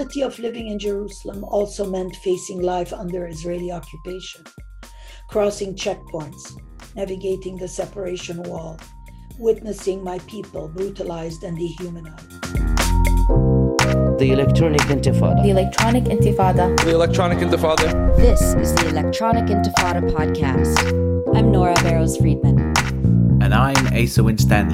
reality of living in Jerusalem also meant facing life under Israeli occupation, crossing checkpoints, navigating the separation wall, witnessing my people brutalized and dehumanized. The Electronic Intifada. The Electronic Intifada. The Electronic Intifada. This is the Electronic Intifada podcast. I'm Nora Barrows-Friedman. And I'm Asa Winstanley.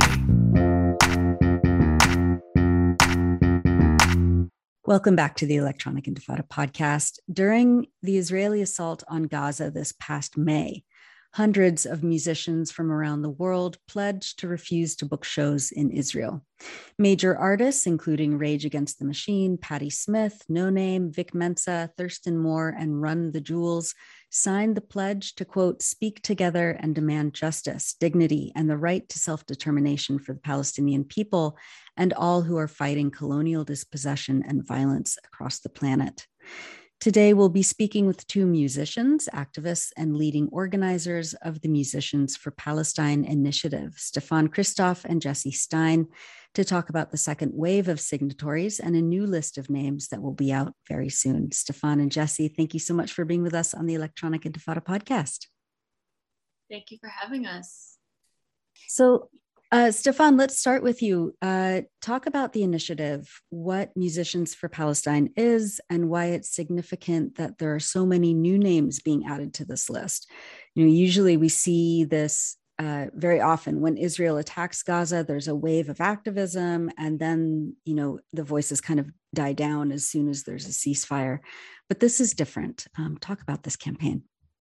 Welcome back to the Electronic Intifada podcast. During the Israeli assault on Gaza this past May, hundreds of musicians from around the world pledged to refuse to book shows in Israel. Major artists, including Rage Against the Machine, Patti Smith, No Name, Vic Mensa, Thurston Moore, and Run the Jewels, signed the pledge to, quote, speak together and demand justice, dignity, and the right to self-determination for the Palestinian people and all who are fighting colonial dispossession and violence across the planet. Today, we'll be speaking with two musicians, activists, and leading organizers of the Musicians for Palestine initiative, Stefan Christoff and Jesse Stein, to talk about the second wave of signatories and a new list of names that will be out very soon. Stefan and Jesse, thank you so much for being with us on the Electronic Intifada podcast. Thank you for having us. So, Stefan, let's start with you. Talk about the initiative, what Musicians for Palestine is, and why it's significant that there are so many new names being added to this list. You know, usually we see this very often when Israel attacks Gaza, there's a wave of activism, and then, you know, the voices kind of die down as soon as there's a ceasefire. But this is different. Talk about this campaign.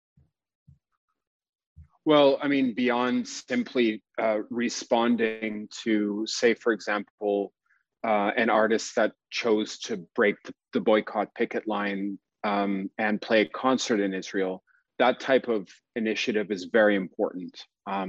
Well, I mean, beyond simply responding to, say, for example, an artist that chose to break the boycott picket line and play a concert in Israel, that type of initiative is very important.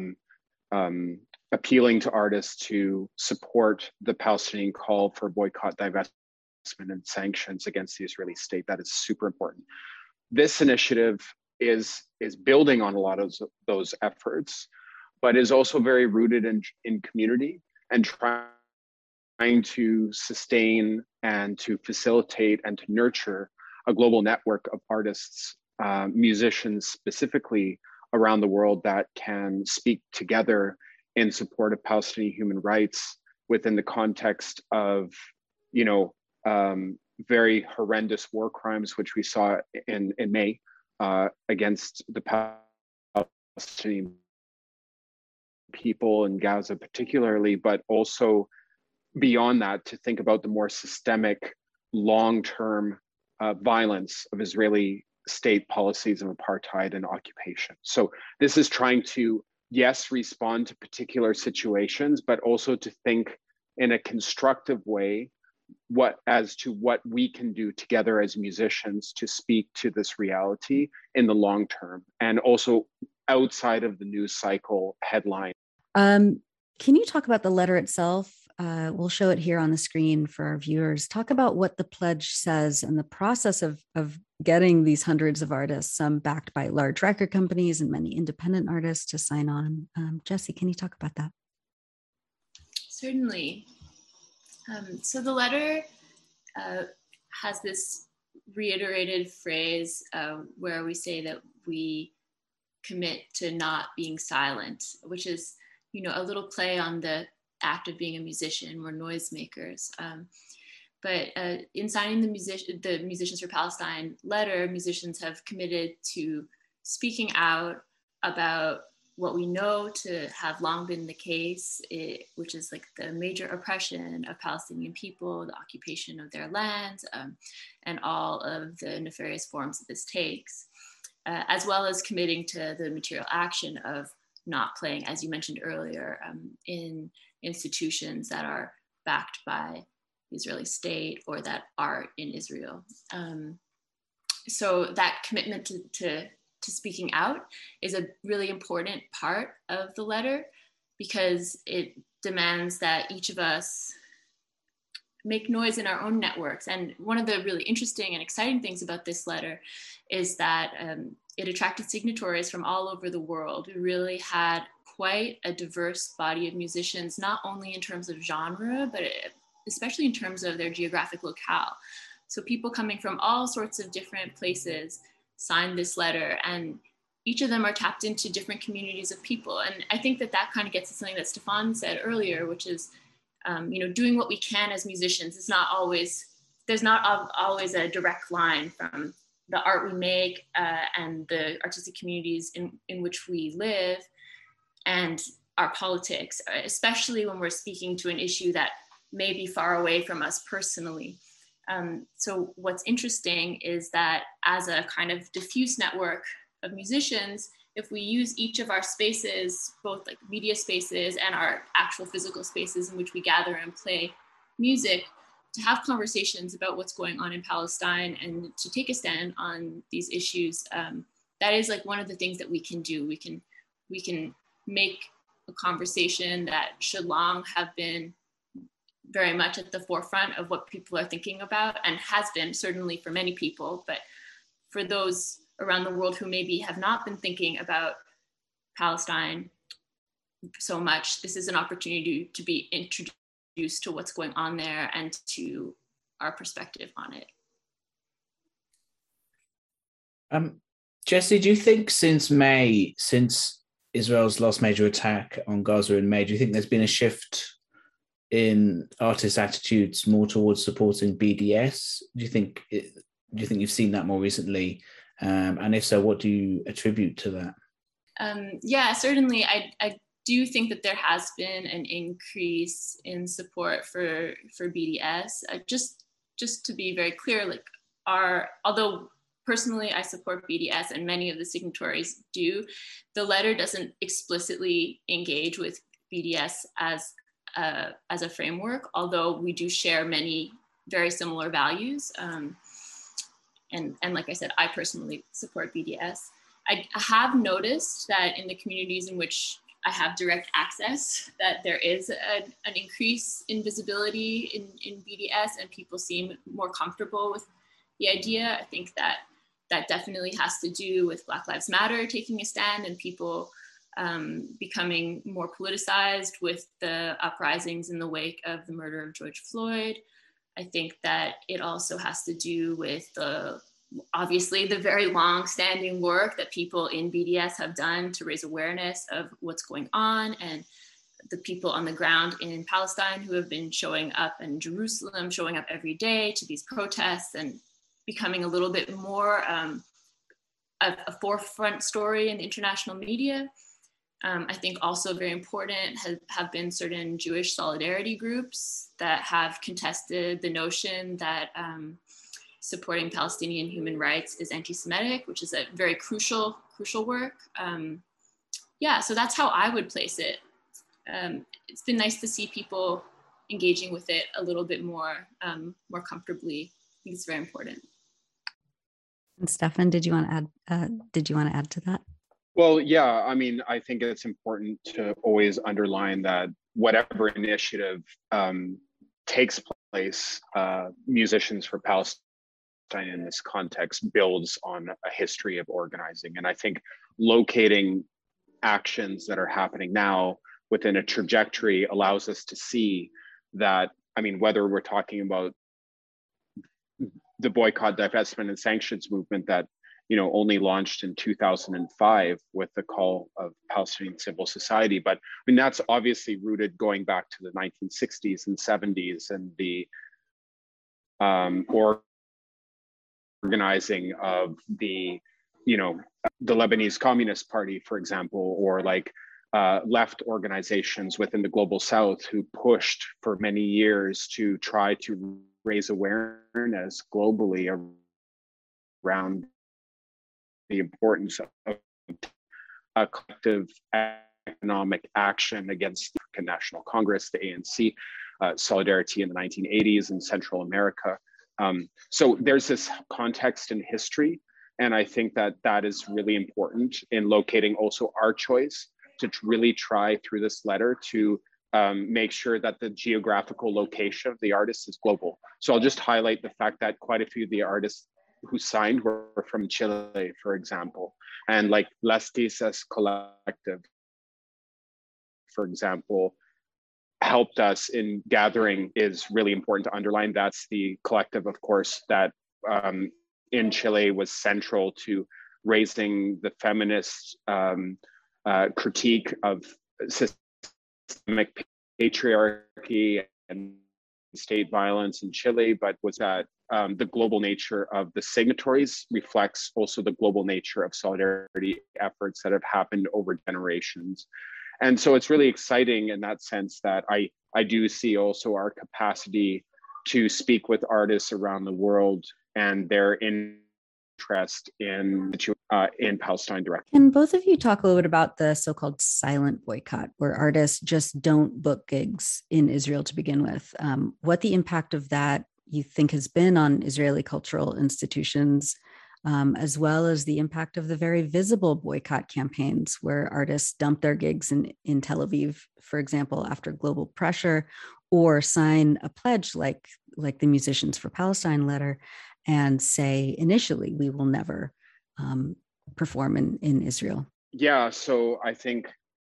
Appealing to artists to support the Palestinian call for boycott, divestment, and sanctions against the Israeli state, that is super important. This initiative is building on a lot of those efforts, but is also very rooted in community and trying to sustain and to facilitate and to nurture a global network of artists, musicians specifically around the world that can speak together in support of Palestinian human rights within the context of, you know, very horrendous war crimes, which we saw in May. Against the Palestinian people in Gaza particularly, but also beyond that, to think about the more systemic, long-term violence of Israeli state policies of apartheid and occupation. So this is trying to, yes, respond to particular situations, but also to think in a constructive way what we can do together as musicians to speak to this reality in the long term, and also outside of the news cycle headline. Can you talk about the letter itself? We'll show it here on the screen for our viewers. Talk about what the pledge says and the process of getting these hundreds of artists, some backed by large record companies and many independent artists, to sign on. Jesse, can you talk about that? Certainly. So the letter has this reiterated phrase where we say that we commit to not being silent, which is, you know, a little play on the act of being a musician. We're noisemakers. But in signing the Musicians for Palestine letter, musicians have committed to speaking out about what we know to have long been the case, which is like the major oppression of Palestinian people, the occupation of their lands, and all of the nefarious forms that this takes, as well as committing to the material action of not playing, as you mentioned earlier, in institutions that are backed by the Israeli state or that are in Israel. So that commitment to speaking out is a really important part of the letter, because it demands that each of us make noise in our own networks. And one of the really interesting and exciting things about this letter is that it attracted signatories from all over the world. We really had quite a diverse body of musicians, not only in terms of genre, but especially in terms of their geographic locale. So people coming from all sorts of different places signed this letter, and each of them are tapped into different communities of people. And I think that kind of gets to something that Stefan said earlier, which is, doing what we can as musicians. There's not always a direct line from the art we make and the artistic communities in which we live and our politics, especially when we're speaking to an issue that may be far away from us personally. So what's interesting is that as a kind of diffuse network of musicians, if we use each of our spaces, both like media spaces and our actual physical spaces in which we gather and play music, to have conversations about what's going on in Palestine and to take a stand on these issues, that is like one of the things that we can do. We can make a conversation that should long have been very much at the forefront of what people are thinking about, and has been certainly for many people, but for those around the world who maybe have not been thinking about Palestine so much, this is an opportunity to be introduced to what's going on there and to our perspective on it. Jessie, do you think since Israel's last major attack on Gaza in May, do you think there's been a shift in artists' attitudes more towards supporting BDS? Do you think you've seen that more recently? And if so, what do you attribute to that? Yeah, certainly. I do think that there has been an increase in support for BDS. Just to be very clear, like although personally I support BDS and many of the signatories do, the letter doesn't explicitly engage with BDS as a framework, although we do share many very similar values. And like I said, I personally support BDS. I have noticed that in the communities in which I have direct access, that there is an increase in visibility in BDS, and people seem more comfortable with the idea. I think that definitely has to do with Black Lives Matter taking a stand and people becoming more politicized with the uprisings in the wake of the murder of George Floyd. I think that it also has to do with obviously the very long-standing work that people in BDS have done to raise awareness of what's going on, and the people on the ground in Palestine who have been showing up in Jerusalem, showing up every day to these protests and becoming a little bit more a forefront story in the international media. I think also very important have been certain Jewish solidarity groups that have contested the notion that supporting Palestinian human rights is anti-Semitic, which is a very crucial work. So that's how I would place it. It's been nice to see people engaging with it a little bit more comfortably. I think it's very important. And Stefan, did you want to add to that? Well, yeah, I mean, I think it's important to always underline that whatever initiative takes place, Musicians for Palestine in this context builds on a history of organizing. And I think locating actions that are happening now within a trajectory allows us to see that, I mean, whether we're talking about the boycott, divestment, and sanctions movement that only launched in 2005 with the call of Palestinian civil society. But I mean, that's obviously rooted going back to the 1960s and 70s and the organizing of the Lebanese Communist Party, for example, or like left organizations within the Global South who pushed for many years to try to raise awareness globally around the importance of a collective economic action against the National Congress, the ANC, solidarity in the 1980s in Central America. So there's this context in history, and I think that is really important in locating also our choice to really try through this letter to make sure that the geographical location of the artists is global. So I'll just highlight the fact that quite a few of the artists who signed were from Chile, for example, and like Las Tizas Collective, for example, helped us in gathering is really important to underline. That's the collective, of course, that in Chile was central to raising the feminist critique of systemic patriarchy and state violence in Chile, but was that the global nature of the signatories reflects also the global nature of solidarity efforts that have happened over generations. And so it's really exciting in that sense that I do see also our capacity to speak with artists around the world and their interest in Palestine directly. Can both of you talk a little bit about the so-called silent boycott, where artists just don't book gigs in Israel to begin with? What the impact of that you think has been on Israeli cultural institutions, as well as the impact of the very visible boycott campaigns where artists dump their gigs in Tel Aviv, for example, after global pressure, or sign a pledge like the Musicians for Palestine letter and say, initially, we will never perform in Israel? Yeah, so I think,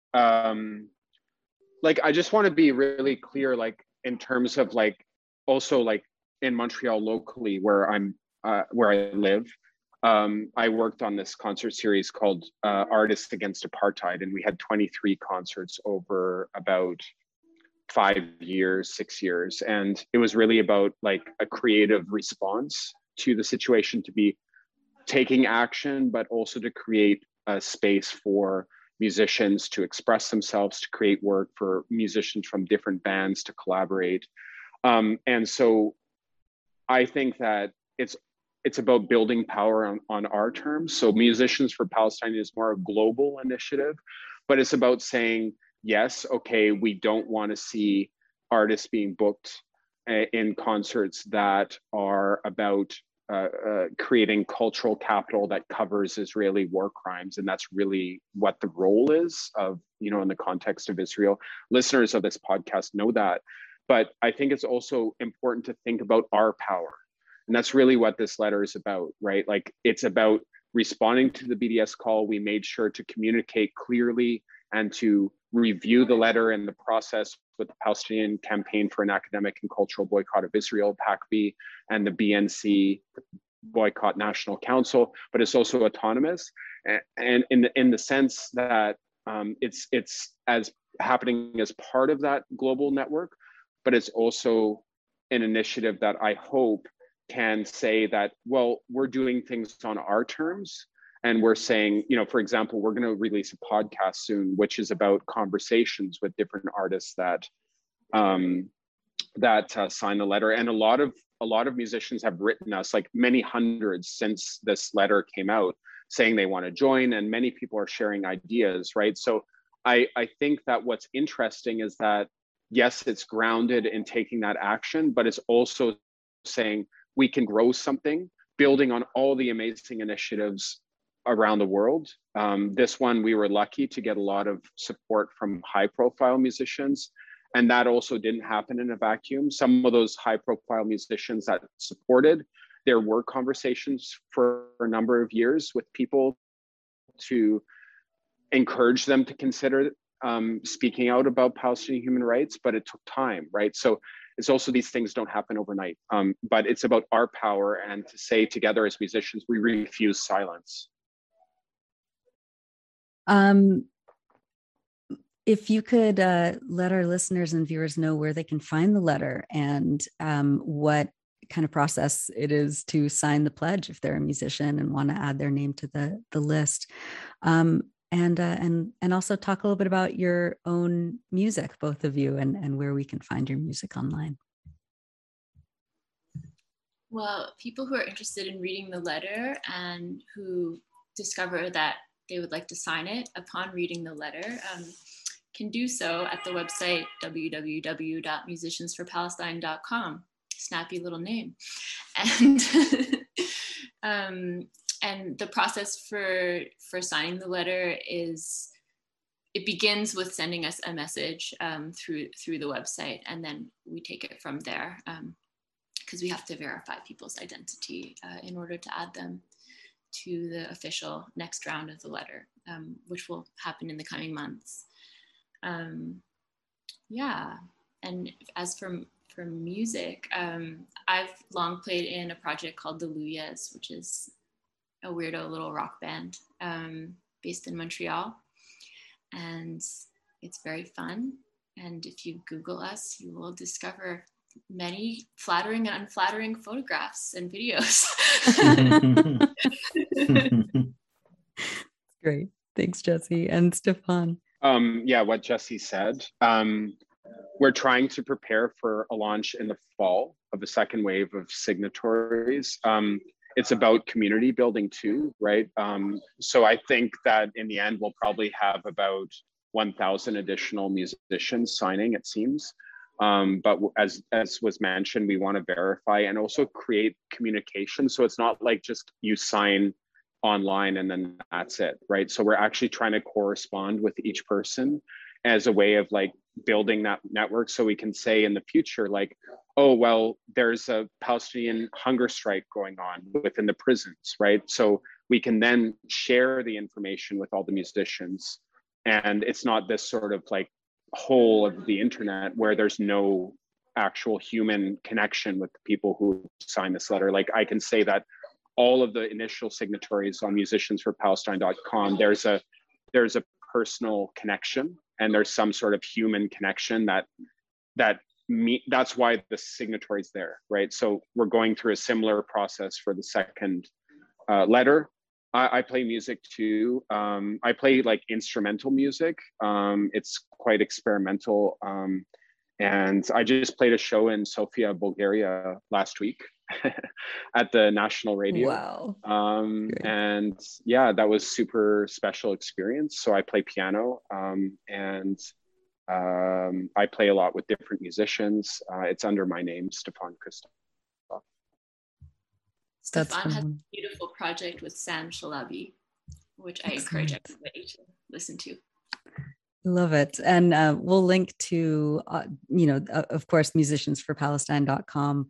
I just want to be really clear, in terms of also in Montreal locally, where where I live, I worked on this concert series called Artists Against Apartheid, and we had 23 concerts over about 6 years. And it was really about a creative response to the situation, to be taking action, but also to create a space for musicians to express themselves, to create work for musicians from different bands to collaborate. And so I think that it's about building power on our terms. So Musicians for Palestine is more a global initiative, but it's about saying, yes, okay, we don't want to see artists being booked in concerts that are about creating cultural capital that covers Israeli war crimes. And that's really what the role is of, in the context of Israel. Listeners of this podcast know that. But I think it's also important to think about our power. And that's really what this letter is about, right? It's about responding to the BDS call. We made sure to communicate clearly and to review the letter and the process with the Palestinian Campaign for an Academic and Cultural Boycott of Israel, PACB, and the BNC, the Boycott National Council, but it's also autonomous. And in the sense that it's as happening as part of that global network, but it's also an initiative that I hope can say that, well, we're doing things on our terms. And we're saying, for example, we're going to release a podcast soon, which is about conversations with different artists that sign the letter. And a lot of musicians have written us, many hundreds since this letter came out, saying they want to join, and many people are sharing ideas, right? So I think that what's interesting is that, yes, it's grounded in taking that action, but it's also saying we can grow something, building on all the amazing initiatives around the world. This one, we were lucky to get a lot of support from high-profile musicians, and that also didn't happen in a vacuum. Some of those high-profile musicians that supported, there were conversations for a number of years with people to encourage them to consider speaking out about Palestinian human rights, but it took time, right? So it's also, these things don't happen overnight, but it's about our power, and to say together as musicians, we refuse silence. If you could let our listeners and viewers know where they can find the letter and what kind of process it is to sign the pledge if they're a musician and want to add their name to the list. And also talk a little bit about your own music, both of you, and where we can find your music online. Well, people who are interested in reading the letter and who discover that they would like to sign it upon reading the letter can do so at the website www.musiciansforpalestine.com. Snappy little name. And the process for signing the letter is, it begins with sending us a message through the website, and then we take it from there, because we have to verify people's identity in order to add them to the official next round of the letter, which will happen in the coming months. Yeah. And as for music, I've long played in a project called the Luyas, which is a weirdo little rock band based in Montreal. And it's very fun. And if you Google us, you will discover many flattering and unflattering photographs and videos. Great. Thanks, Jessie. And Stefan. Yeah, what Jessie said. We're trying to prepare for a launch in the fall of a second wave of signatories. It's about community building too, right? So I think that in the end, we'll probably have about 1,000 additional musicians signing, it seems. But as was mentioned, we want to verify and also create communication. So it's not like just you sign online and then that's it, right? So we're actually trying to correspond with each person as a way of like building that network, so we can say in the future, like, oh, well, there's a Palestinian hunger strike going on within the prisons, right? So we can then share the information with all the musicians. And it's not this sort of like whole of the internet where there's no actual human connection with the people who sign this letter. Like I can say that all of the initial signatories on musiciansforpalestine.com, there's a personal connection and there's some sort of human connection that's why the signatory's there, right? So we're going through a similar process for the second letter. I play music too. I play like instrumental music. It's quite experimental. And I just played a show in Sofia, Bulgaria last week at the national radio. Wow. And yeah, that was super special experience. So I play piano and I play a lot with different musicians. It's under my name, Stefan Christoph. Stefan has a beautiful project with Sam Shalabi, which I encourage everybody to listen to. Love it. And we'll link to, of course, musiciansforpalestine.com.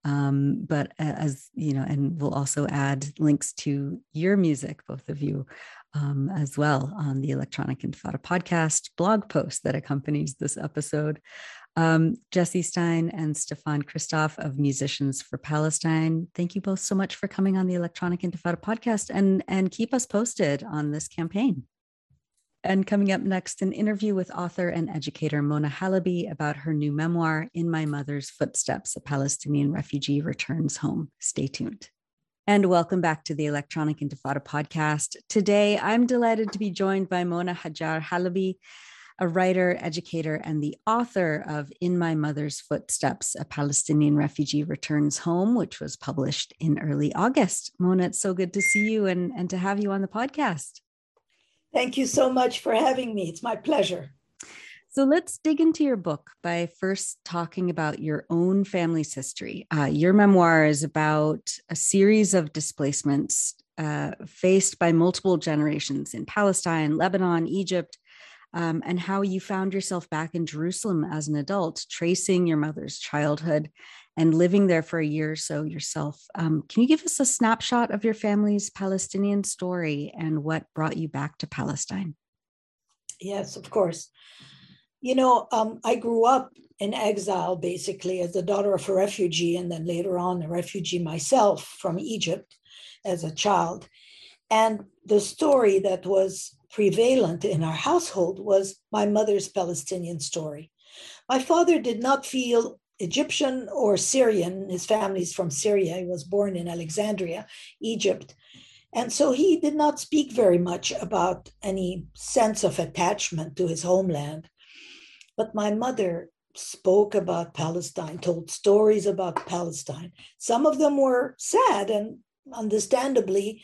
But as you know, and we'll also add links to your music, both of you, as well on the Electronic Intifada podcast blog post that accompanies this episode. Jessie Stein and Stefan Christoph of Musicians for Palestine, thank you both so much for coming on the Electronic Intifada podcast and keep us posted on this campaign. And coming up next, an interview with author and educator Mona Halaby about her new memoir, In My Mother's Footsteps, a Palestinian refugee returns home. Stay tuned. And welcome back to the Electronic Intifada podcast. Today, I'm delighted to be joined by Mona Hajar Halaby, a writer, educator, and the author of In My Mother's Footsteps, a Palestinian refugee returns home, which was published in early August. Mona, it's so good to see you and to have you on the podcast. Thank you so much for having me. It's my pleasure. So let's dig into your book by first talking about your own family's history. Your memoir is about a series of displacements faced by multiple generations in Palestine, Lebanon, Egypt, and how you found yourself back in Jerusalem as an adult, tracing your mother's childhood and living there for a year or so yourself. Can you give us a snapshot of your family's Palestinian story and what brought you back to Palestine? Yes, of course. You know, I grew up in exile, basically, as the daughter of a refugee, and then later on a refugee myself from Egypt as a child. And the story that was prevalent in our household was my mother's Palestinian story. My father did not feel Egyptian or Syrian. His family's from Syria. He was born in Alexandria, Egypt. And so he did not speak very much about any sense of attachment to his homeland. But my mother spoke about Palestine, told stories about Palestine. Some of them were sad and understandably,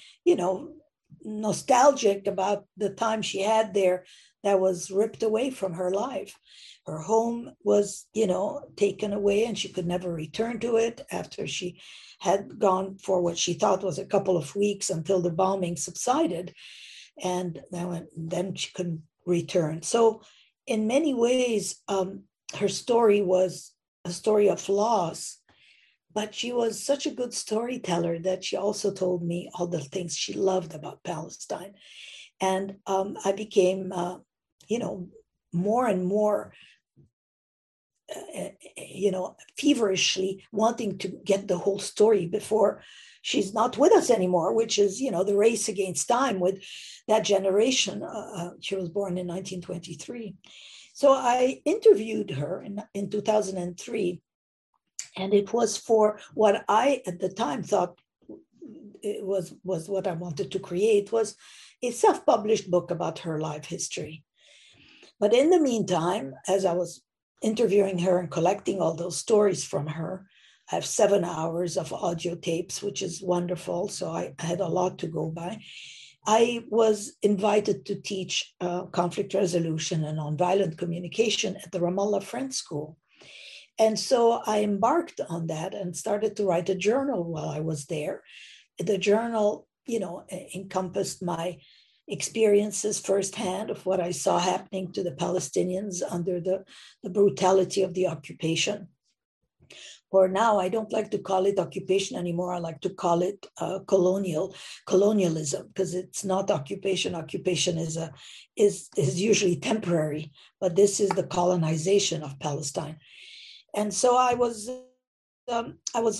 nostalgic about the time she had there that was ripped away from her life. Her home was, taken away and she could never return to it after she had gone for what she thought was a couple of weeks until the bombing subsided. And then she couldn't return. So in many ways, her story was a story of loss, but she was such a good storyteller that she also told me all the things she loved about Palestine. And I became, more and more feverishly wanting to get the whole story before she's not with us anymore, which is, the race against time with that generation. She was born in 1923. So I interviewed her in 2003, and it was for what I, at the time, thought it was what I wanted to create, was a self-published book about her life history. But in the meantime, as I was interviewing her and collecting all those stories from her, I have 7 hours of audio tapes, which is wonderful. So I had a lot to go by. I was invited to teach conflict resolution and nonviolent communication at the Ramallah Friends School. And so I embarked on that and started to write a journal while I was there. The journal, encompassed my experiences firsthand of what I saw happening to the Palestinians under the brutality of the occupation. Or now, I don't like to call it occupation anymore. I like to call it colonialism, because it's not occupation. Occupation is usually temporary, but this is the colonization of Palestine. And so I was in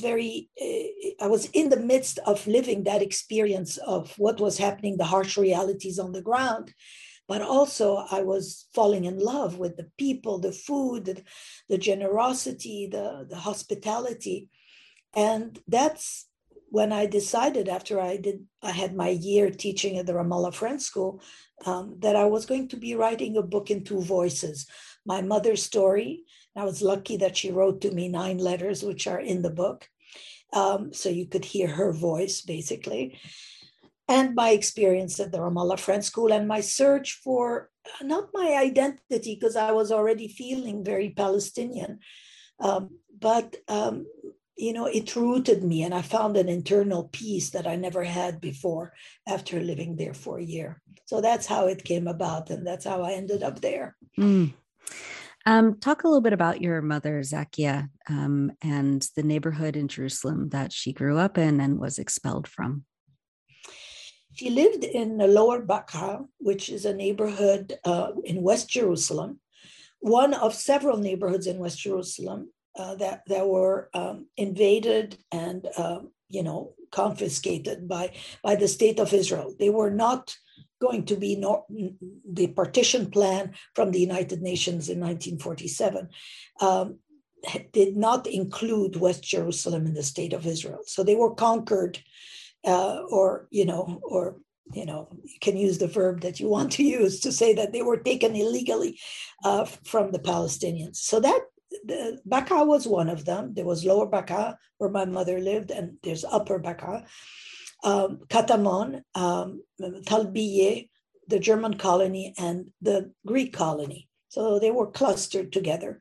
the midst of living that experience of what was happening, the harsh realities on the ground. But also I was falling in love with the people, the food, the generosity, the hospitality. And that's when I decided, after I had my year teaching at the Ramallah Friends School, that I was going to be writing a book in 2 voices. My mother's story. I was lucky that she wrote to me 9 letters, which are in the book. So you could hear her voice, basically. And my experience at the Ramallah Friends School, and my search for not my identity, because I was already feeling very Palestinian, but it rooted me, and I found an internal peace that I never had before after living there for a year. So that's how it came about, and that's how I ended up there. Mm. Talk a little bit about your mother, Zakia, and the neighborhood in Jerusalem that she grew up in and was expelled from. She lived in the Lower Baqa, which is a neighborhood in West Jerusalem, one of several neighborhoods in West Jerusalem that were invaded and confiscated by the state of Israel. They were not going to be the partition plan from the United Nations in 1947 did not include West Jerusalem in the state of Israel. So they were conquered, or you can use the verb that you want to use to say that they were taken illegally from the Palestinians. So that Baqa was one of them. There was Lower Baqa, where my mother lived, and there's Upper Baqa. Katamon, Talbiye, the German colony, and the Greek colony. So they were clustered together.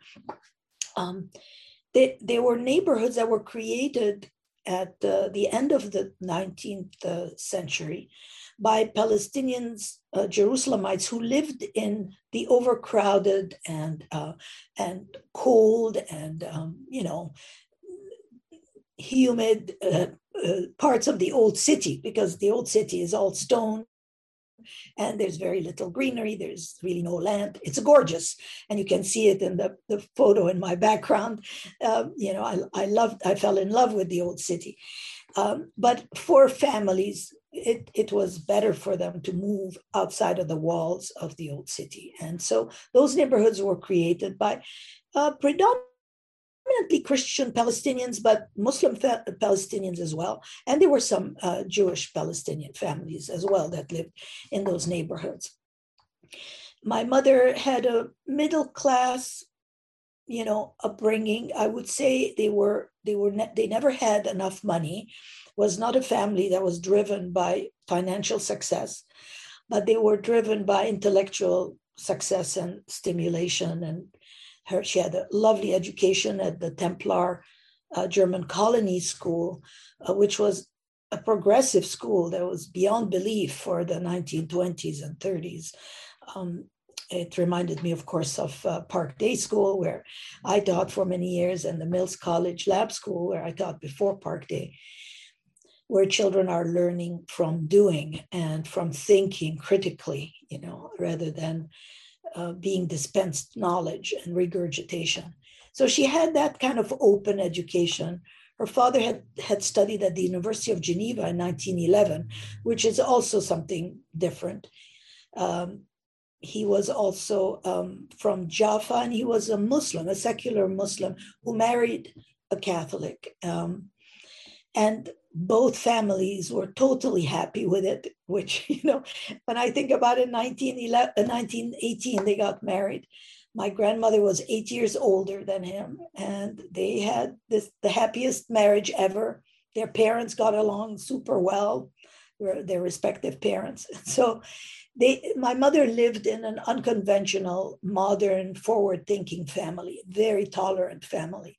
They were neighborhoods that were created at the end of the 19th century by Palestinians, Jerusalemites, who lived in the overcrowded and cold and humid parts of the old city, because the old city is all stone and there's very little greenery. There's really no land. It's gorgeous, and you can see it in the photo in my background. I fell in love with the old city, but for families, it was better for them to move outside of the walls of the old city, and so those neighborhoods were created by predominantly Christian Palestinians, but Muslim Palestinians as well. And there were some Jewish Palestinian families as well that lived in those neighborhoods. My mother had a middle class, upbringing. I would say they never had enough money. Was not a family that was driven by financial success, but they were driven by intellectual success and stimulation. And she had a lovely education at the Templar German colony school, which was a progressive school that was beyond belief for the 1920s and 30s. It reminded me, of course, of Park Day School, where I taught for many years, and the Mills College Lab School, where I taught before Park Day, where children are learning from doing and from thinking critically, rather than being dispensed knowledge and regurgitation. So she had that kind of open education. Her father had studied at the University of Geneva in 1911, which is also something different. He was also from Jaffa, and he was a Muslim, a secular Muslim who married a Catholic. And both families were totally happy with it, which, when I think about it, 1918, they got married. My grandmother was 8 years older than him, and they had the happiest marriage ever. Their parents got along super well, their respective parents. So my mother lived in an unconventional, modern, forward-thinking family, very tolerant family.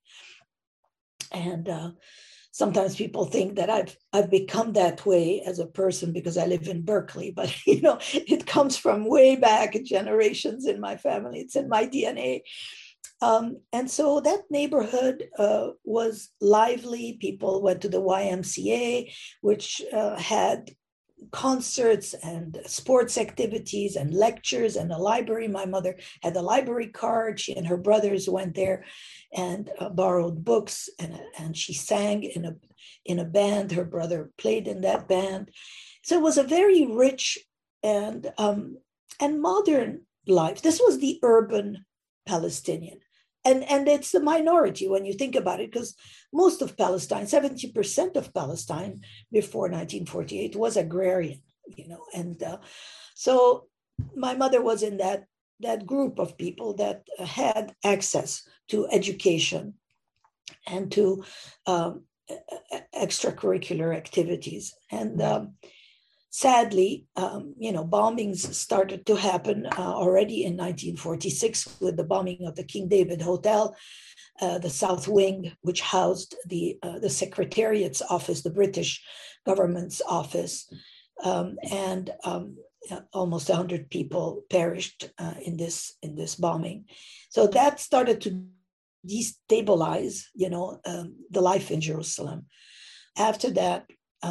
And sometimes people think that I've become that way as a person because I live in Berkeley, but it comes from way back generations in my family. It's in my DNA. And so that neighborhood was lively. People went to the YMCA, which had concerts and sports activities and lectures and a library. My mother had a library card. She and her brothers went there and borrowed books, and she sang in a band. Her brother played in that band. So it was a very rich and modern life. This was the urban Palestinian. And it's the minority when you think about it, because most of Palestine, 70% of Palestine before 1948 was agrarian, And so my mother was in that group of people that had access to education and to extracurricular activities. And sadly, bombings started to happen already in 1946 with the bombing of the King David Hotel, the South Wing, which housed the Secretariat's office, the British government's office, and almost 100 people perished in this bombing. So that started to destabilize, the life in Jerusalem. After that,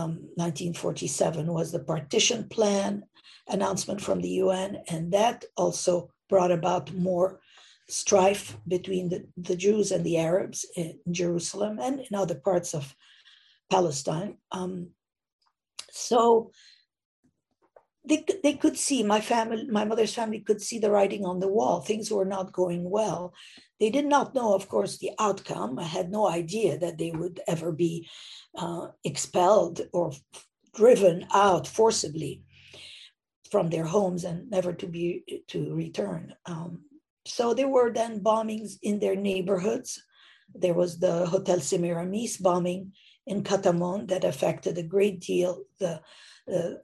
1947 was the partition plan announcement from the UN, and that also brought about more strife between the Jews and the Arabs in Jerusalem and in other parts of Palestine. So they could see, my mother's family could see the writing on the wall. Things were not going well. They did not know, of course, the outcome. I had no idea that they would ever be expelled or driven out forcibly from their homes and never to return. So there were then bombings in their neighborhoods. There was the Hotel Semiramis bombing in Katamon that affected a great deal the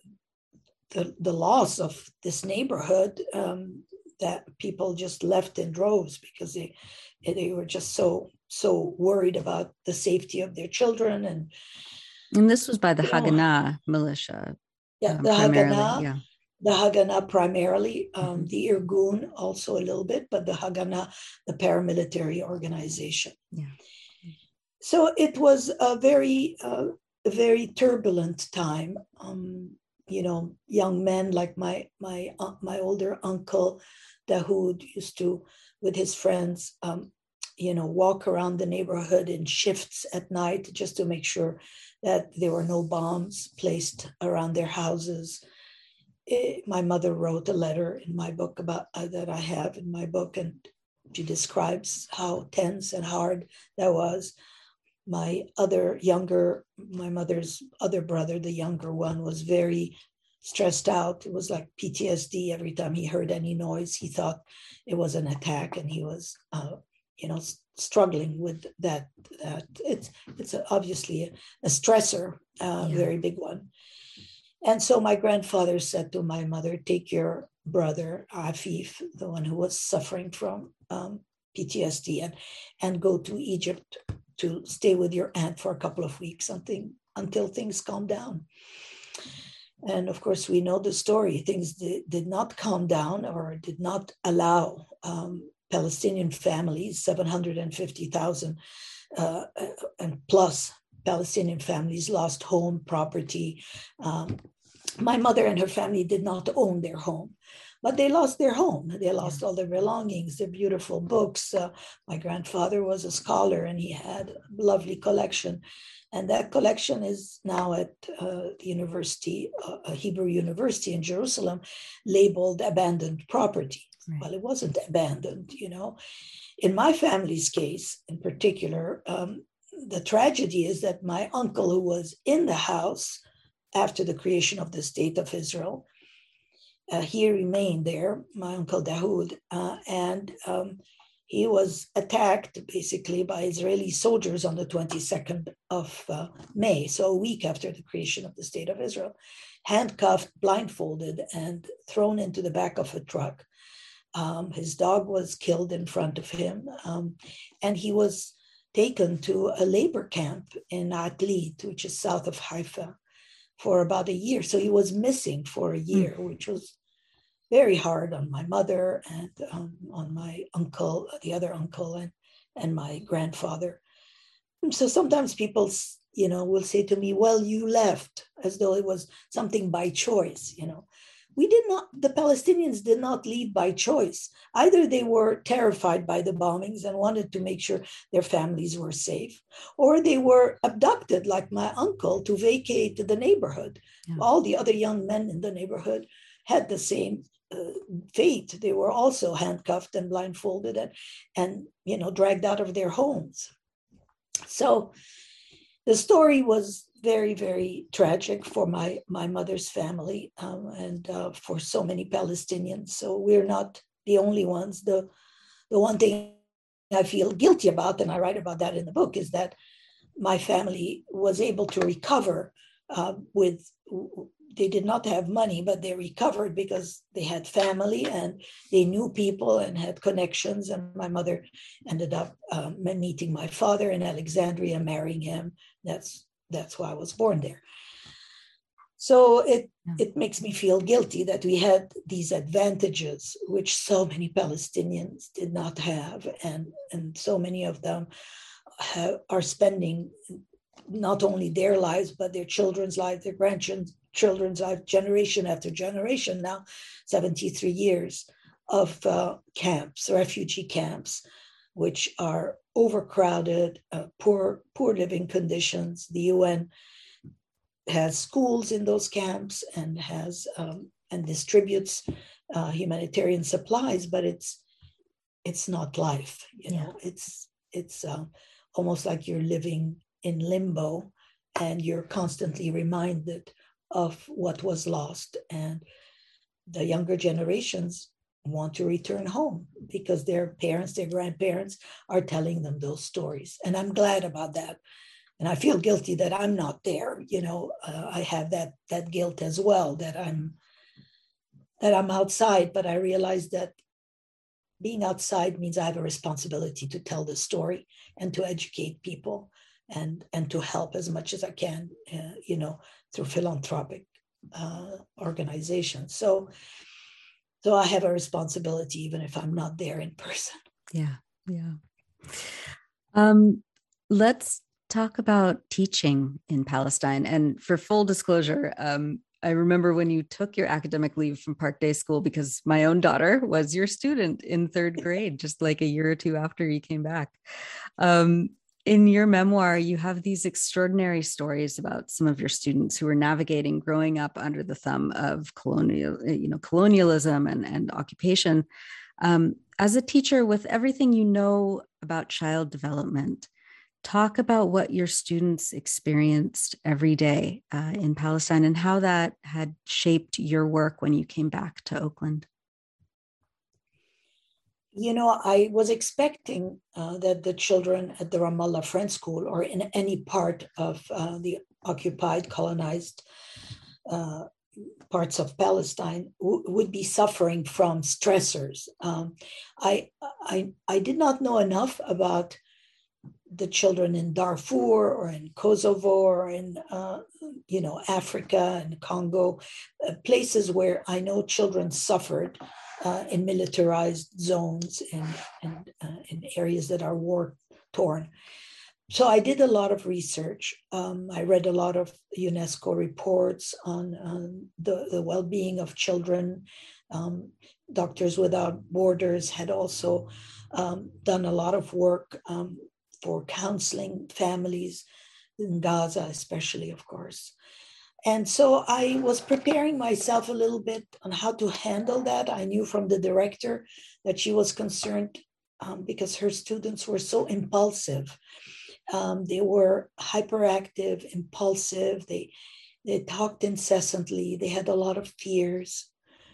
loss of this neighborhood, that people just left in droves because they were just so worried about the safety of their children. And this was by the Haganah militia. Yeah, the Haganah. Yeah. The Haganah primarily, the Irgun also a little bit, but the Haganah, the paramilitary organization. Yeah. So it was a very turbulent time. Young men like my older uncle Dahoud used to, with his friends, walk around the neighborhood in shifts at night just to make sure that there were no bombs placed around their houses. My mother wrote a letter in my book about that I have in my book, and she describes how tense and hard that was. My mother's other brother, the younger one, was very stressed out. It was like PTSD. Every time he heard any noise, he thought it was an attack, and he was, struggling with that. It's obviously a stressor, very big one. And so my grandfather said to my mother, take your brother, Afif, the one who was suffering from PTSD, and go to Egypt to stay with your aunt for a couple of weeks until things calm down. And of course, we know the story. Things did not calm down or did not allow Palestinian families, 750,000 and plus Palestinian families lost home, property. My mother and her family did not own their home. but they lost their home. They lost all their belongings, their beautiful books. My grandfather was a scholar and he had a lovely collection. And that collection is now at the university, Hebrew University in Jerusalem, labeled abandoned property. Right. Well, it wasn't abandoned, you know. In my family's case, in particular, the tragedy is that my uncle, who was in the house after the creation of the State of Israel, he remained there, my uncle Dahoud, and he was attacked basically by Israeli soldiers on the 22nd of May, so a week after the creation of the State of Israel, handcuffed, blindfolded, and thrown into the back of a truck. His dog was killed in front of him, and he was taken to a labor camp in Atlit, which is south of Haifa, for about a year. So he was missing for a year, which was very hard on my mother and on my uncle, the other uncle, and my grandfather. So sometimes people, you know, will say to me, well, you left, as though it was something by choice, you know. We did not, the Palestinians did not leave by choice. Either they were terrified by the bombings and wanted to make sure their families were safe, or they were abducted, like my uncle, to vacate the neighborhood. Yeah. All the other young men in the neighborhood had the same fate. They were also handcuffed and blindfolded and you know, dragged out of their homes. So the story was very, very tragic for my mother's family and for so many Palestinians. So we're not the only ones. The one thing I feel guilty about, and I write about that in the book, is that my family was able to recover they did not have money, but they recovered because they had family and they knew people and had connections. And my mother ended up meeting my father in Alexandria, marrying him. That's why I was born there. So it makes me feel guilty that we had these advantages, which so many Palestinians did not have. And so many of them are spending not only their lives, but their children's lives, their grandchildren's lives, generation after generation now, 73 years of camps, refugee camps, which are overcrowded, poor living conditions. The UN has schools in those camps and has and distributes humanitarian supplies, but it's not life. You know, it's almost like you're living in limbo, and you're constantly reminded of what was lost. And the younger generations want to return home because their parents, their grandparents are telling them those stories. And I'm glad about that. And I feel guilty that I'm not there. You know, I have that guilt as well, that I'm outside, but I realize that being outside means I have a responsibility to tell the story and to educate people and to help as much as I can, you know, through philanthropic organizations. So I have a responsibility, even if I'm not there in person. Yeah. Let's talk about teaching in Palestine. And for full disclosure, I remember when you took your academic leave from Park Day School, because my own daughter was your student in third grade, just like a year or two after you came back. In your memoir, you have these extraordinary stories about some of your students who were navigating growing up under the thumb of colonialism and occupation. As a teacher, with everything you know about child development, talk about what your students experienced every day in Palestine and how that had shaped your work when you came back to Oakland. You know, I was expecting that the children at the Ramallah Friends School or in any part of the occupied, colonized parts of Palestine would be suffering from stressors. I did not know enough about the children in Darfur or in Kosovo or in Africa and Congo, places where I know children suffered in militarized zones and in areas that are war torn. So I did a lot of research. I read a lot of UNESCO reports on the well-being of children, Doctors Without Borders had also done a lot of work for counseling families in Gaza, especially, of course. And so I was preparing myself a little bit on how to handle that. I knew from the director that she was concerned because her students were so impulsive. They were hyperactive, impulsive. They talked incessantly. They had a lot of fears.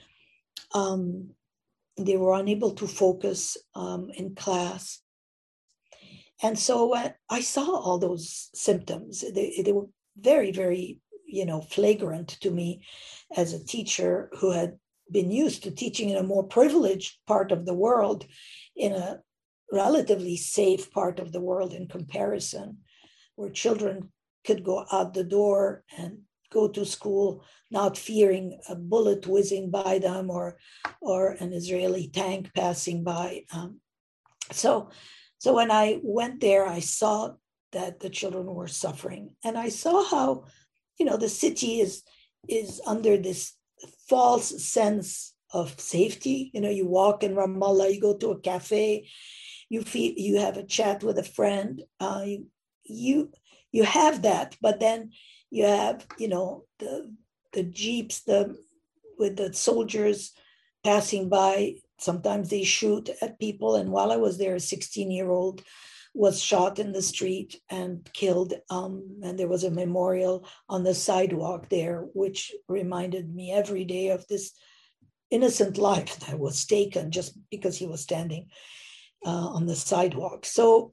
They were unable to focus in class. And so I saw all those symptoms. They were very, very, flagrant to me as a teacher who had been used to teaching in a more privileged part of the world, in a relatively safe part of the world in comparison, where children could go out the door and go to school not fearing a bullet whizzing by them or an Israeli tank passing by. So when I went there, I saw that the children were suffering, and I saw how, the city is under this false sense of safety. You walk in Ramallah, you go to a cafe, you have a chat with a friend, you have that, but then you have, the jeeps, with the soldiers passing by. Sometimes they shoot at people. And while I was there, a 16-year-old was shot in the street and killed. And there was a memorial on the sidewalk there, which reminded me every day of this innocent life that was taken just because he was standing on the sidewalk. So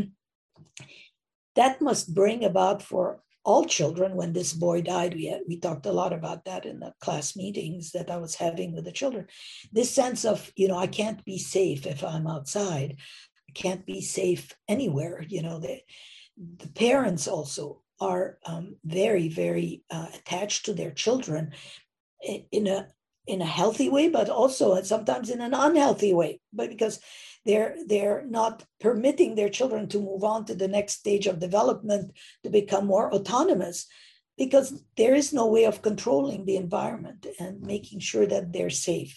that must bring about for all children. When this boy died, we talked a lot about that in the class meetings that I was having with the children. This sense of, I can't be safe if I'm outside. I can't be safe anywhere. The parents also are very, very attached to their children in a healthy way, but also sometimes in an unhealthy way, but because they're not permitting their children to move on to the next stage of development, to become more autonomous, because there is no way of controlling the environment and making sure that they're safe.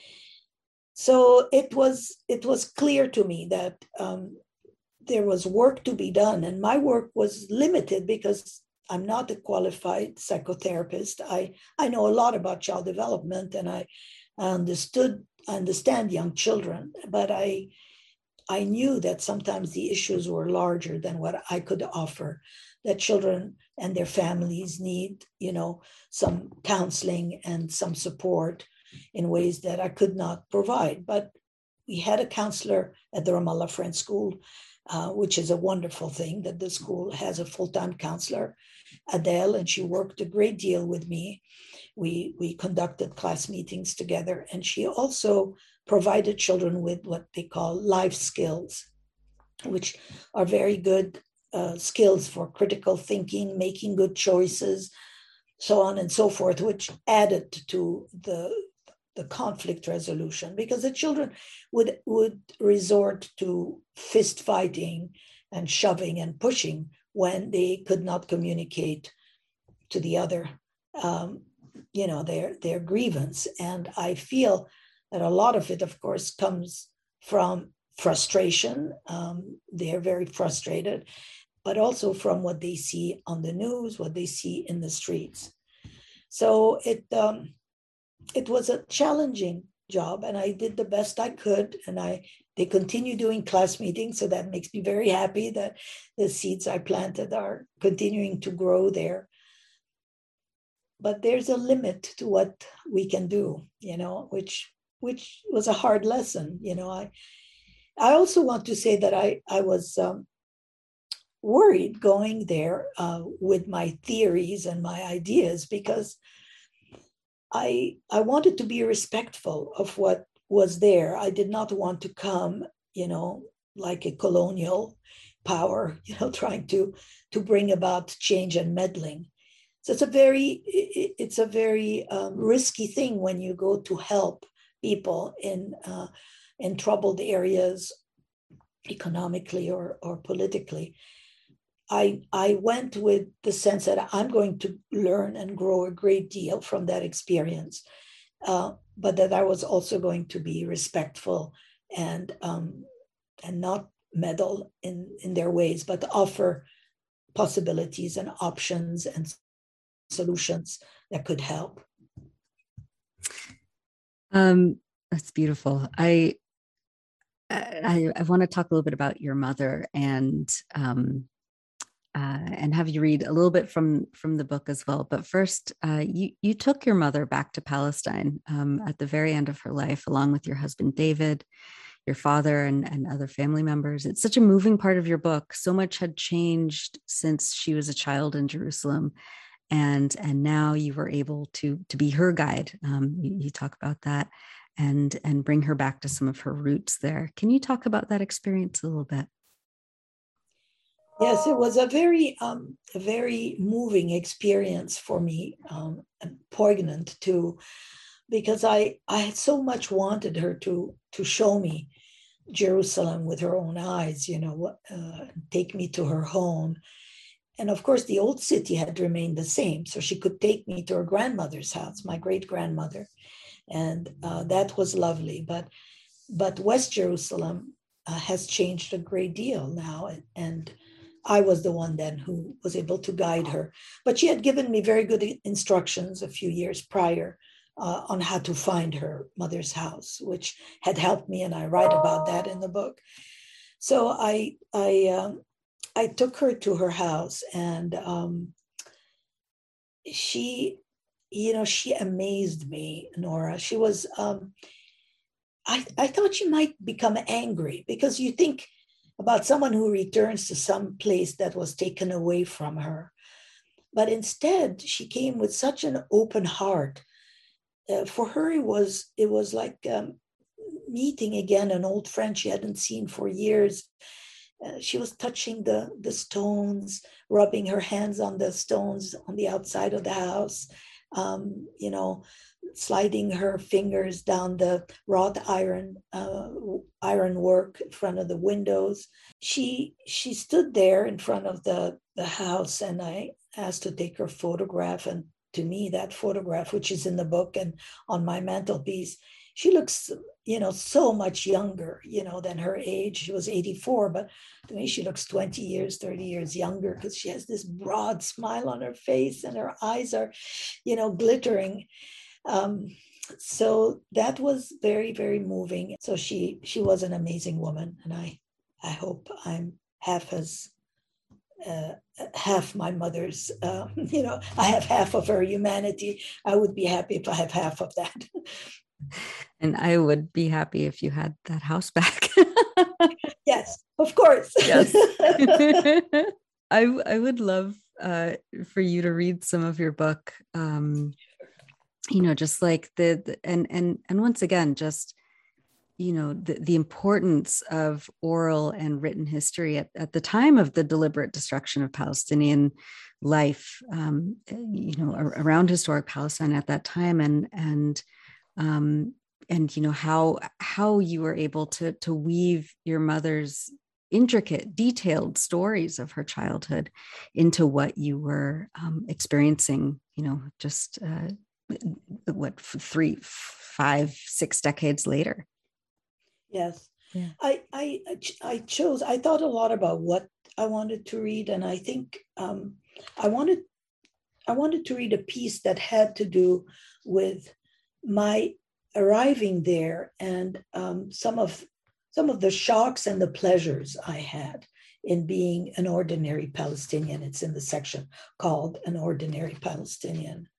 So it was clear to me that there was work to be done, and my work was limited because I'm not a qualified psychotherapist. I know a lot about child development, and I understand young children, but I knew that sometimes the issues were larger than what I could offer, that children and their families need, some counseling and some support in ways that I could not provide. But we had a counselor at the Ramallah Friends School, which is a wonderful thing that the school has a full-time counselor, Adele, and she worked a great deal with me. We conducted class meetings together, and she also provided children with what they call life skills, which are very good skills for critical thinking, making good choices, so on and so forth, which added to the conflict resolution, because the children would resort to fist fighting and shoving and pushing when they could not communicate to the other, their grievance. And I feel that a lot of it, of course, comes from frustration. They're very frustrated, but also from what they see on the news, what they see in the streets. So it was a challenging job, and I did the best I could, and they continue doing class meetings, so that makes me very happy that the seeds I planted are continuing to grow there. But there's a limit to what we can do, which was a hard lesson. I also want to say that I was worried going there with my theories and my ideas, because I wanted to be respectful of what was there. I did not want to come, like a colonial power, trying to bring about change and meddling. So it's a very risky thing when you go to help people in troubled areas, economically or politically. I went with the sense that I'm going to learn and grow a great deal from that experience. but that I was also going to be respectful and not meddle in their ways, but offer possibilities and options and solutions that could help. That's beautiful. I want to talk a little bit about your mother and have you read a little bit from the book as well. But first, you took your mother back to Palestine at the very end of her life, along with your husband David, your father, and other family members. It's such a moving part of your book. So much had changed since she was a child in Jerusalem, and now you were able to be her guide. You talk about that and bring her back to some of her roots there. Can you talk about that experience a little bit? Yes, it was a very moving experience for me, and poignant too, because I had so much wanted her to show me Jerusalem with her own eyes, take me to her home. And of course, the old city had remained the same, so she could take me to her grandmother's house, my great-grandmother, and that was lovely. But West Jerusalem has changed a great deal now, and I was the one then who was able to guide her. But she had given me very good instructions a few years prior on how to find her mother's house, which had helped me, and I write about that in the book. So I took her to her house, and she amazed me, Nora. She was, I thought she might become angry, because you think about someone who returns to some place that was taken away from her. But instead, she came with such an open heart. For her, it was like meeting again an old friend she hadn't seen for years. She was touching the stones, rubbing her hands on the stones on the outside of the house, sliding her fingers down the wrought iron work in front of the windows. She stood there in front of the house, and I asked to take her photograph. And to me, that photograph, which is in the book and on my mantelpiece, she looks, so much younger, than her age. She was 84, but to me, she looks 20 years, 30 years younger, because she has this broad smile on her face and her eyes are, glittering. So that was very, very moving. So she was an amazing woman, and I hope I'm half my mother's, I have half of her humanity. I would be happy if I have half of that. And I would be happy if you had that house back. Yes, of course. Yes. I would love for you to read some of your book. Just like and once again, just the importance of oral and written history at the time of the deliberate destruction of Palestinian life, around historic Palestine at that time, and how you were able to weave your mother's intricate, detailed stories of her childhood into what you were experiencing, just 3, 5, 6 decades later. Yes. Yeah. I thought a lot about what I wanted to read, and I think I wanted to read a piece that had to do with my arriving there, and some of the shocks and the pleasures I had in being an ordinary Palestinian. It's in the section called An Ordinary Palestinian.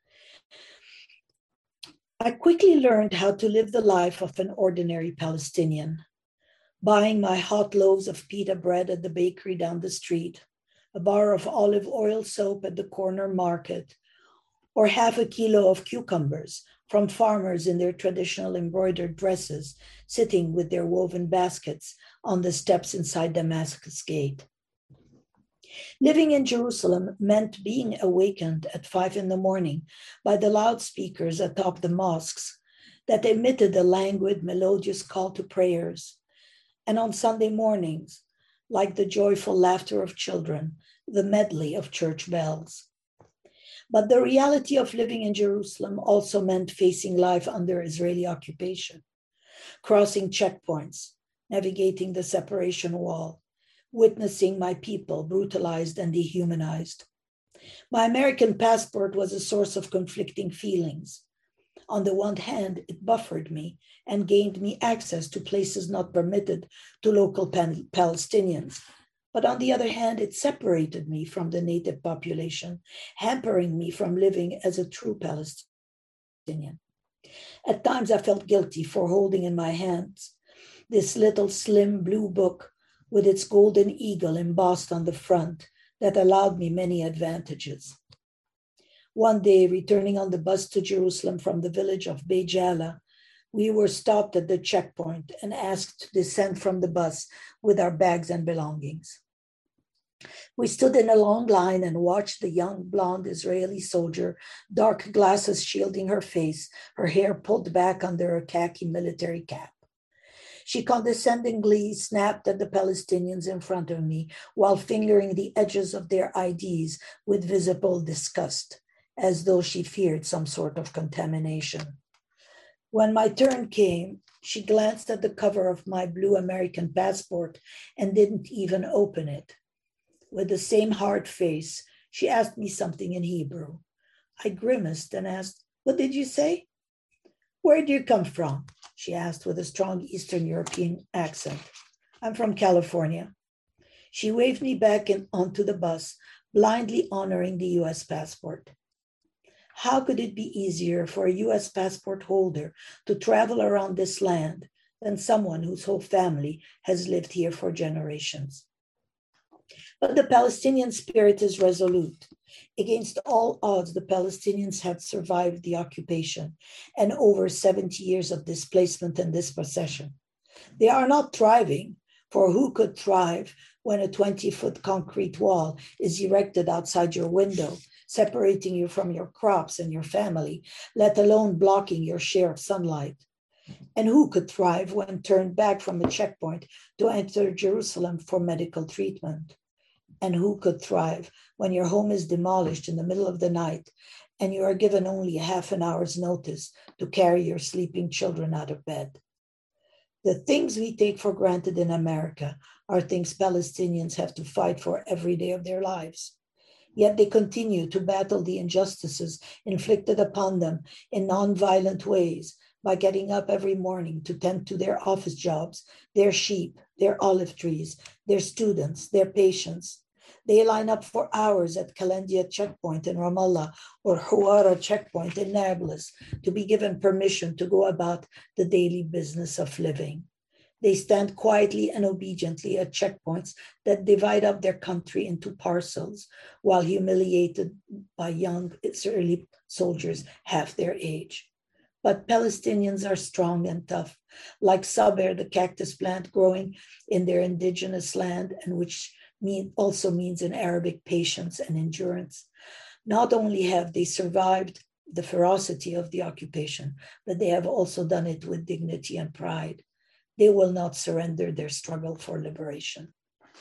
I quickly learned how to live the life of an ordinary Palestinian, buying my hot loaves of pita bread at the bakery down the street, a bar of olive oil soap at the corner market, or half a kilo of cucumbers from farmers in their traditional embroidered dresses, sitting with their woven baskets on the steps inside Damascus Gate. Living in Jerusalem meant being awakened at 5 a.m. by the loudspeakers atop the mosques that emitted a languid, melodious call to prayers, and on Sunday mornings, like the joyful laughter of children, the medley of church bells. But the reality of living in Jerusalem also meant facing life under Israeli occupation, crossing checkpoints, navigating the separation wall, witnessing my people brutalized and dehumanized. My American passport was a source of conflicting feelings. On the one hand, it buffered me and gained me access to places not permitted to local Palestinians. But on the other hand, it separated me from the native population, hampering me from living as a true Palestinian. At times, I felt guilty for holding in my hands this little slim blue book with its golden eagle embossed on the front that allowed me many advantages. One day, returning on the bus to Jerusalem from the village of Beit Jala, we were stopped at the checkpoint and asked to descend from the bus with our bags and belongings. We stood in a long line and watched the young blonde Israeli soldier, dark glasses shielding her face, her hair pulled back under a khaki military cap. She condescendingly snapped at the Palestinians in front of me while fingering the edges of their IDs with visible disgust, as though she feared some sort of contamination. When my turn came, she glanced at the cover of my blue American passport and didn't even open it. With the same hard face, she asked me something in Hebrew. I grimaced and asked, "What did you say?" "Where do you come from?" she asked with a strong Eastern European accent. "I'm from California." She waved me back onto the bus, blindly honoring the US passport. How could it be easier for a US passport holder to travel around this land than someone whose whole family has lived here for generations? But the Palestinian spirit is resolute. Against all odds, the Palestinians have survived the occupation and over 70 years of displacement and dispossession. They are not thriving, for who could thrive when a 20-foot concrete wall is erected outside your window, separating you from your crops and your family, let alone blocking your share of sunlight? And who could thrive when turned back from a checkpoint to enter Jerusalem for medical treatment? And who could thrive when your home is demolished in the middle of the night and you are given only half an hour's notice to carry your sleeping children out of bed? The things we take for granted in America are things Palestinians have to fight for every day of their lives. Yet they continue to battle the injustices inflicted upon them in nonviolent ways by getting up every morning to tend to their office jobs, their sheep, their olive trees, their students, their patients. They line up for hours at Kalandia checkpoint in Ramallah or Hawara checkpoint in Nablus to be given permission to go about the daily business of living. They stand quietly and obediently at checkpoints that divide up their country into parcels while humiliated by young Israeli soldiers half their age. But Palestinians are strong and tough, like Saber, the cactus plant growing in their indigenous land, and which also means in Arabic patience and endurance. Not only have they survived the ferocity of the occupation, but they have also done it with dignity and pride. They will not surrender their struggle for liberation.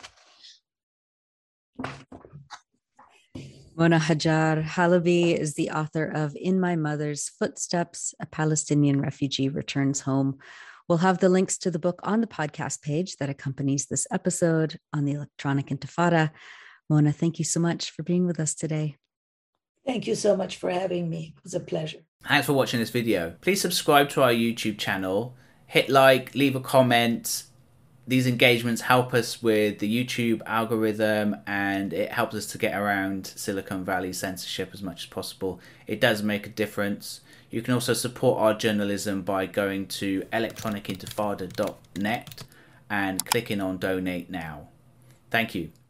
Mona Hajar Halaby is the author of In My Mother's Footsteps, A Palestinian Refugee Returns Home. We'll have the links to the book on the podcast page that accompanies this episode on the Electronic Intifada. Mona, thank you so much for being with us today. Thank you so much for having me. It was a pleasure. Thanks for watching this video. Please subscribe to our YouTube channel, hit like, leave a comment. These engagements help us with the YouTube algorithm and it helps us to get around Silicon Valley censorship as much as possible. It does make a difference. You can also support our journalism by going to electronicintifada.net and clicking on Donate Now. Thank you.